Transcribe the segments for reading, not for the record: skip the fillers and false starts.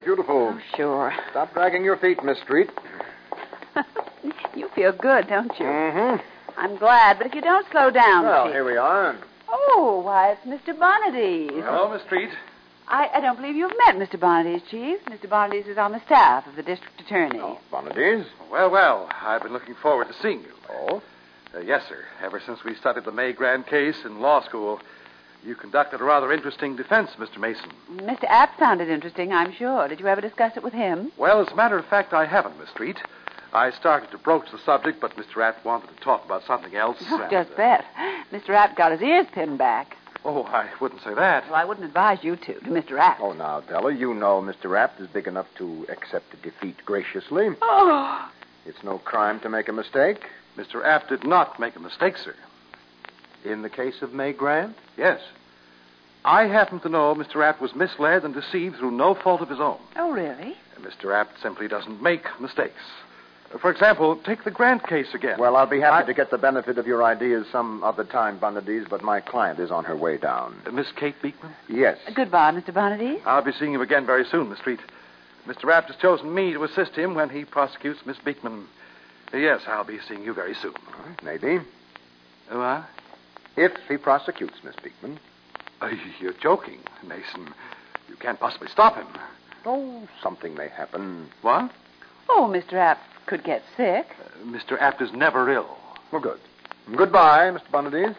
Beautiful. Oh, sure. Stop dragging your feet, Miss Street. You feel good, don't you? Mm-hmm. I'm glad, but if you don't slow down... Well, Chief. here we are. Oh, why, it's Mr. Bonadies. Hello, Miss Street. I don't believe you've met Mr. Bonadies, Chief. Mr. Bonadies is on the staff of the district attorney. Oh, Bonadies. Well, I've been looking forward to seeing you. Oh? Yes, sir. Ever since we studied the May Grant case in law school, you conducted a rather interesting defense, Mr. Mason. Mr. Apt sounded interesting, I'm sure. Did you ever discuss it with him? Well, as a matter of fact, I haven't, Miss Street. I started to broach the subject, but Mr. Apt wanted to talk about something else. Oh, just bet. Mr. Apt got his ears pinned back. Oh, I wouldn't say that. Well, I wouldn't advise you to Mr. Apt. Oh, now, Della, you know Mr. Apt is big enough to accept a defeat graciously. Oh. It's no crime to make a mistake. Mr. Apt did not make a mistake, sir. In the case of May Grant? Yes. I happen to know Mr. Apt was misled and deceived through no fault of his own. Oh, really? Mr. Apt simply doesn't make mistakes. For example, take the Grant case again. Well, I'll be happy to get the benefit of your ideas some other time, Bonadies, but my client is on her way down. Miss Kate Beekman? Yes. Goodbye, Mr. Bonadies. I'll be seeing you again very soon, Miss Street. Mr. Apt has chosen me to assist him when he prosecutes Miss Beekman. Yes, I'll be seeing you very soon. Maybe. What? If he prosecutes Miss Beekman. You're joking, Mason. You can't possibly stop him. Oh, something may happen. What? Oh, Mr. Apt could get sick. Mr. Apt is never ill. Well, good. Goodbye, Mr. Bonadies.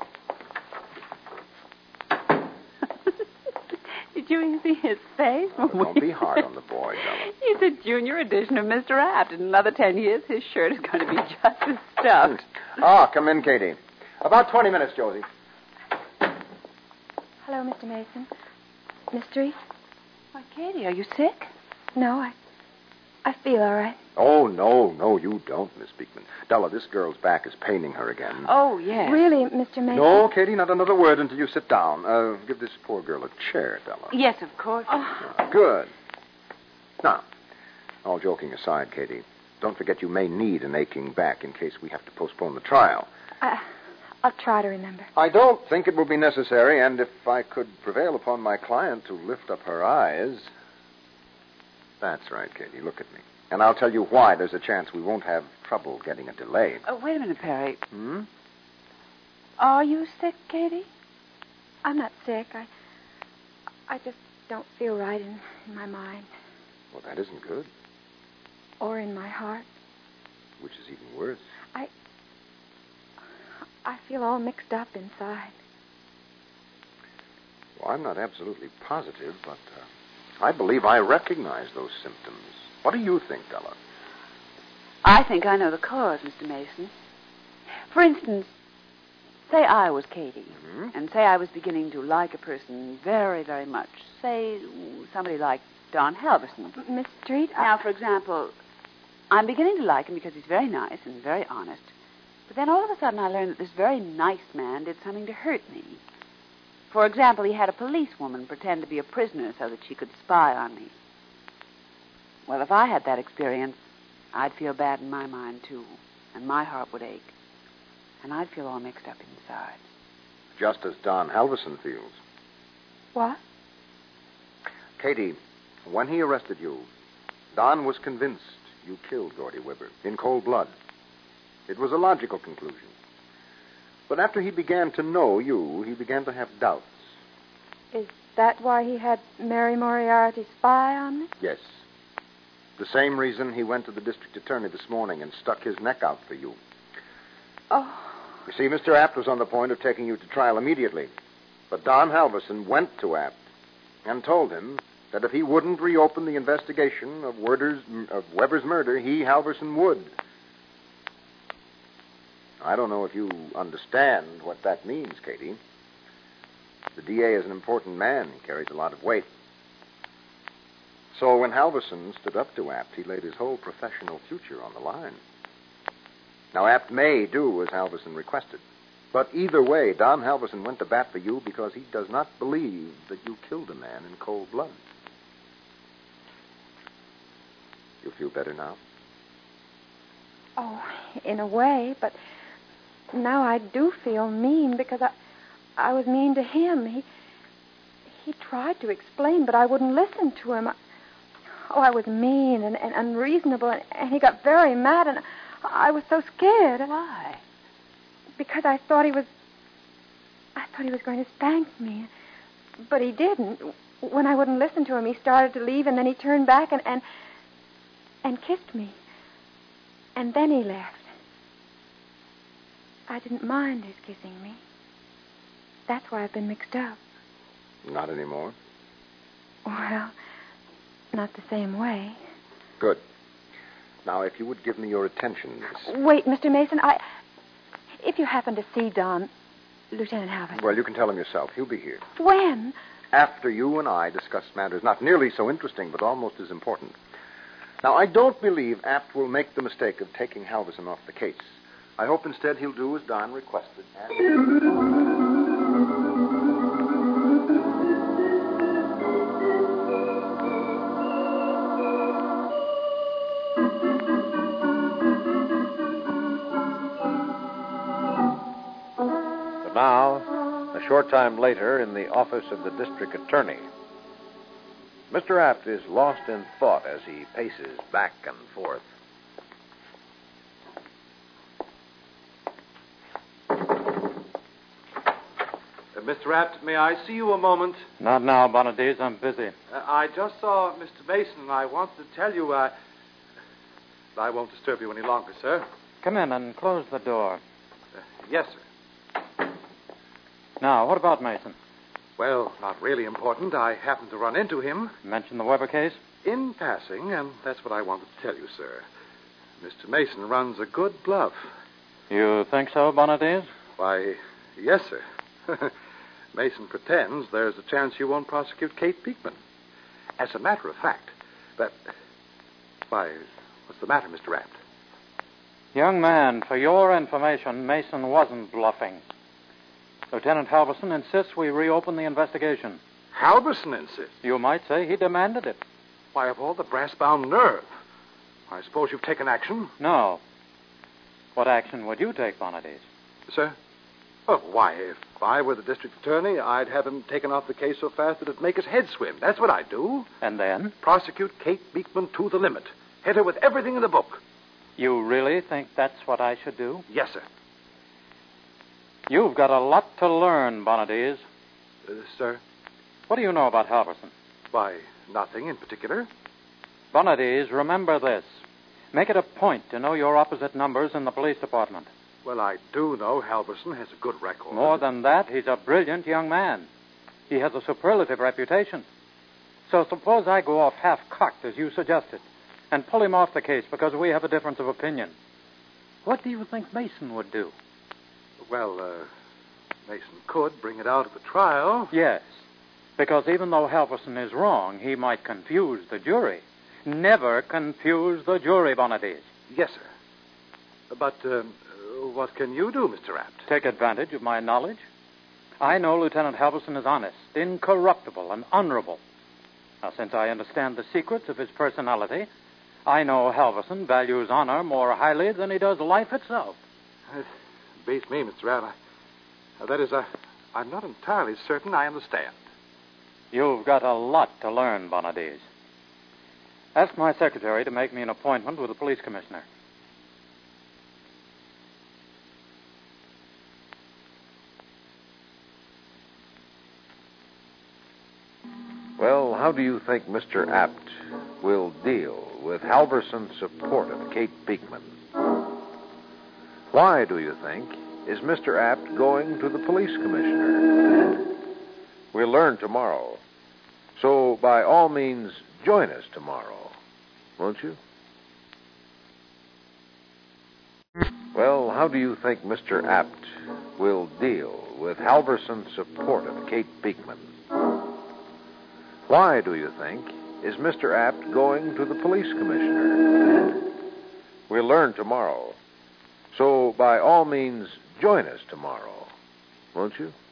Did you see his face? Oh, don't be hard on the boy, Della. He's a junior edition of Mr. Apt. In another 10 years, his shirt is going to be just as stuffed. Come in, Katie. About 20 minutes, Josie. Hello, Mr. Mason. Miss Street? Why, Katie, are you sick? No, I feel all right. Oh, no, you don't, Miss Beekman. Della, this girl's back is paining her again. Oh, yes. Really, Mr. Mason? No, Katie, not another word until you sit down. Give this poor girl a chair, Della. Yes, of course. Good. Now, all joking aside, Katie, don't forget you may need an aching back in case we have to postpone the trial. I'll try to remember. I don't think it will be necessary, and if I could prevail upon my client to lift up her eyes... That's right, Katie, look at me. And I'll tell you why there's a chance we won't have trouble getting a delay. Wait a minute, Perry. Hmm? Are you sick, Katie? I'm not sick. I just don't feel right in my mind. Well, that isn't good. Or in my heart. Which is even worse. I feel all mixed up inside. Well, I'm not absolutely positive, but I believe I recognize those symptoms. What do you think, Della? I think I know the cause, Mr. Mason. For instance, say I was Katie, and say I was beginning to like a person very, very much. Say somebody like Don Halverson. Miss Street? Now, for example, I'm beginning to like him because he's very nice and very honest. But then all of a sudden I learned that this very nice man did something to hurt me. For example, he had a policewoman pretend to be a prisoner so that she could spy on me. Well, if I had that experience, I'd feel bad in my mind, too. And my heart would ache. And I'd feel all mixed up inside. Just as Don Halverson feels. What? Katie, when he arrested you, Don was convinced you killed Gordy Weber in cold blood. It was a logical conclusion. But after he began to know you, he began to have doubts. Is that why he had Mary Moriarty spy on me? Yes. The same reason he went to the district attorney this morning and stuck his neck out for you. Oh. You see, Mr. Apt was on the point of taking you to trial immediately. But Don Halverson went to Apt and told him that if he wouldn't reopen the investigation of Weber's murder, he, Halverson, would. I don't know if you understand what that means, Katie. The DA is an important man. He carries a lot of weight. So when Halverson stood up to Apt, he laid his whole professional future on the line. Now, Apt may do as Halverson requested. But either way, Don Halverson went to bat for you because he does not believe that you killed a man in cold blood. You feel better now? Oh, in a way, but now I do feel mean because I was mean to him. He tried to explain, but I wouldn't listen to him. Oh, I was mean and unreasonable, and he got very mad, and I was so scared. Why? Because I thought he was going to spank me. But he didn't. When I wouldn't listen to him, he started to leave, and then he turned back and kissed me. And then he left. I didn't mind his kissing me. That's why I've been mixed up. Not anymore? Well, not the same way. Good. Now, if you would give me your attention, Miss... Wait, Mr. Mason, if you happen to see Don, Lieutenant Halverson. Well, you can tell him yourself. He'll be here. When? After you and I discuss matters not nearly so interesting, but almost as important. Now, I don't believe Apt will make the mistake of taking Halverson off the case. I hope instead he'll do as Don requested. But now, a short time later, in the office of the district attorney, Mr. Apt is lost in thought as he paces back and forth. Mr. Apt, may I see you a moment? Not now, Bonadies. I'm busy. I just saw Mr. Mason, and I wanted to tell you I won't disturb you any longer, sir. Come in and close the door. Yes, sir. Now, what about Mason? Well, not really important. I happened to run into him. Mention the Weber case? In passing, and that's what I wanted to tell you, sir. Mr. Mason runs a good bluff. You think so, Bonadies? Why, yes, sir. Mason pretends there's a chance you won't prosecute Kate Beekman. As a matter of fact, why, what's the matter, Mr. Apt? Young man, for your information, Mason wasn't bluffing. Lieutenant Halverson insists we reopen the investigation. Halverson insists? You might say he demanded it. Why, of all the brass-bound nerve. I suppose you've taken action? No. What action would you take, Bonadies? Sir? Oh, why, if I were the district attorney, I'd have him taken off the case so fast that it'd make his head swim. That's what I'd do. And then? Prosecute Kate Beekman to the limit. Hit her with everything in the book. You really think that's what I should do? Yes, sir. You've got a lot to learn, Bonadies. Sir? What do you know about Halverson? Why, nothing in particular. Bonadies, remember this. Make it a point to know your opposite numbers in the police department. Well, I do know Halverson has a good record. More than that, he's a brilliant young man. He has a superlative reputation. So suppose I go off half-cocked, as you suggested, and pull him off the case because we have a difference of opinion. What do you think Mason would do? Well, Mason could bring it out at the trial. Yes, because even though Halverson is wrong, he might confuse the jury. Never confuse the jury, Bonadies. Yes, sir. But, what can you do, Mr. Apt? Take advantage of my knowledge. I know Lieutenant Halverson is honest, incorruptible, and honorable. Now, since I understand the secrets of his personality, I know Halverson values honor more highly than he does life itself. It beats me, Mr. Apt. That is, I'm not entirely certain I understand. You've got a lot to learn, Bonadies. Ask my secretary to make me an appointment with the police commissioner. Well, how do you think Mr. Apt will deal with Halverson's support of Kate Beekman? Why, do you think, is Mr. Apt going to the police commissioner? We'll learn tomorrow. So, by all means, join us tomorrow, won't you? Well, how do you think Mr. Apt will deal with Halverson's support of Kate Beekman? Why, do you think, is Mr. Apt going to the police commissioner? We'll learn tomorrow. So, by all means, join us tomorrow, won't you?